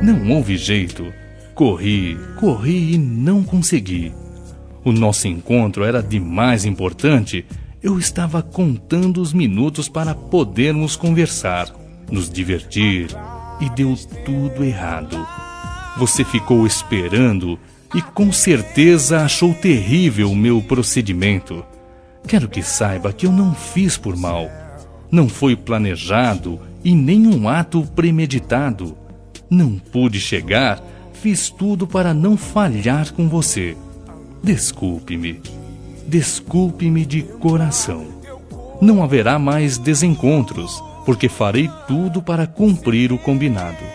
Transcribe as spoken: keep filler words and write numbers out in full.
Não houve jeito. Corri, corri e não consegui. O nosso encontro era demais importante. Eu estava contando os minutos para podermos conversar, nos divertir, e deu tudo errado. Você ficou esperando e com certeza achou terrível o meu procedimento. Quero que saiba que eu não fiz por mal. Não foi planejado e nem um ato premeditado. Não pude chegar, fiz tudo para não falhar com você. Desculpe-me. Desculpe-me de coração. Não haverá mais desencontros, porque farei tudo para cumprir o combinado.